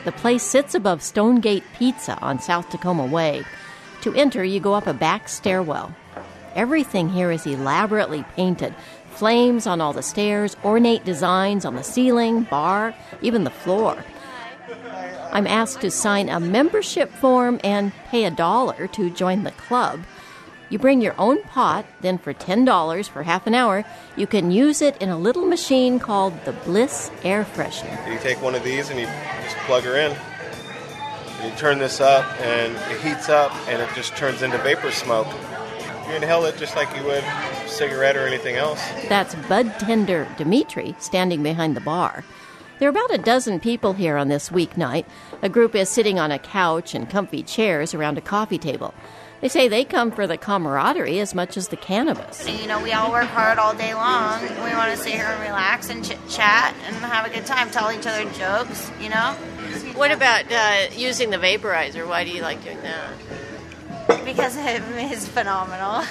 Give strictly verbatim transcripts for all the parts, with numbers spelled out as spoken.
The place sits above Stonegate Pizza on South Tacoma Way. To enter, you go up a back stairwell. Everything here is elaborately painted. Flames on all the stairs, ornate designs on the ceiling, bar, even the floor. I'm asked to sign a membership form and pay a dollar to join the club. You bring your own pot, then for ten dollars for half an hour, you can use it in a little machine called the Bliss Air Freshener. You take one of these and you just plug her in. You turn this up and it heats up and it just turns into vapor smoke. You inhale it just like you would a cigarette or anything else. That's bud tender Dimitri standing behind the bar. There are about a dozen people here on this weeknight. A group is sitting on a couch and comfy chairs around a coffee table. They say they come for the camaraderie as much as the cannabis. You know, we all work hard all day long. We want to sit here and relax and chit-chat and have a good time, tell each other jokes, you know? What about uh, using the vaporizer? Why do you like doing that? Because it is phenomenal.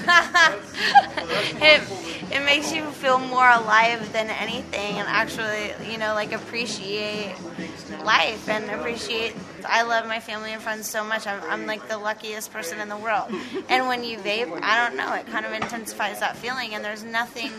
it, it makes you feel more alive than anything and actually, you know, like appreciate life and appreciate. I love my family and friends so much. I'm, I'm like the luckiest person in the world. And when you vape, I don't know, it kind of intensifies that feeling, and there's nothing,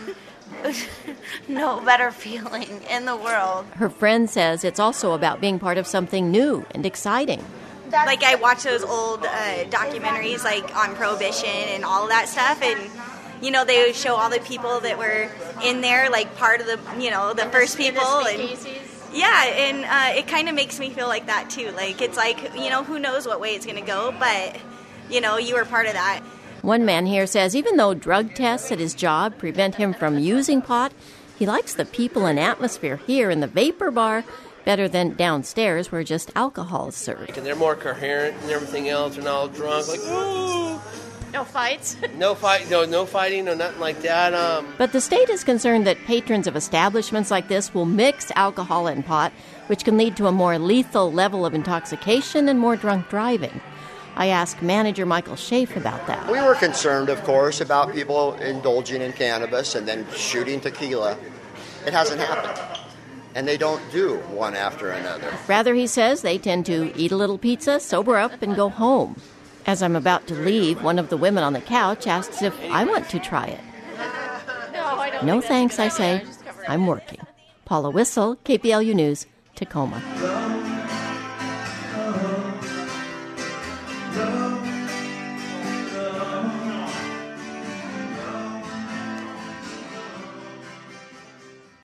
no better feeling in the world. Her friend says it's also about being part of something new and exciting. Like, I watch those old uh, documentaries, like, on Prohibition and all of that stuff, and, you know, they show all the people that were in there, like, part of the, you know, the first people. And yeah, and uh, it kind of makes me feel like that, too. Like, it's like, you know, who knows what way it's going to go, but, you know, you were part of that. One man here says even though drug tests at his job prevent him from using pot, he likes the people and atmosphere here in the Vapor Bar better than downstairs where just alcohol is served. And they're more coherent and everything else. They're not all drunk, like, ooh. No fights? no fight, no, no fighting, no nothing like that. Um. But the state is concerned that patrons of establishments like this will mix alcohol and pot, which can lead to a more lethal level of intoxication and more drunk driving. I asked manager Michael Schaaf about that. We were concerned, of course, about people indulging in cannabis and then shooting tequila. It hasn't happened. And they don't do one after another. Rather, he says, they tend to eat a little pizza, sober up, and go home. As I'm about to leave, one of the women on the couch asks if I want to try it. No, I don't No think thanks, I that's a good say. idea. Just cover it. I'm working. Paula Whistle, K P L U News, Tacoma.